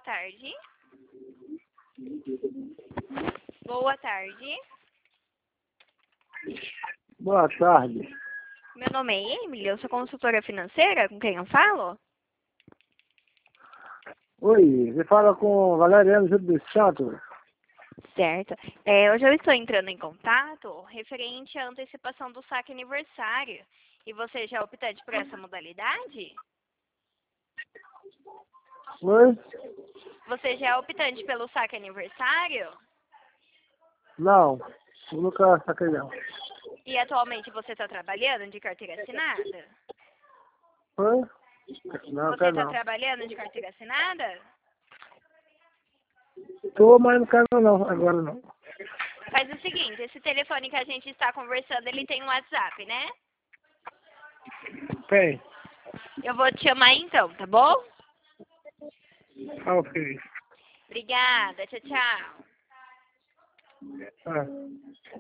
tarde. Boa tarde. Boa tarde. Meu nome é Emily, eu sou consultora financeira, com quem eu falo? Oi, você fala com Valeriano Júlio dos Santos. Certo. Hoje eu estou entrando em contato referente à antecipação do saque aniversário. E você já é optante por essa modalidade? Oi? Você já é optante pelo saque aniversário? Não, eu nunca saquei não. E atualmente você está trabalhando de carteira assinada? Oi? Não, Você quero está não. trabalhando de carteira assinada? Tô, mas não quero não, agora não. Faz o seguinte, esse telefone que a gente está conversando, ele tem um WhatsApp, né? Tem. Eu vou te chamar então, tá bom? Ah, ok. Obrigada, tchau, tchau. Ah.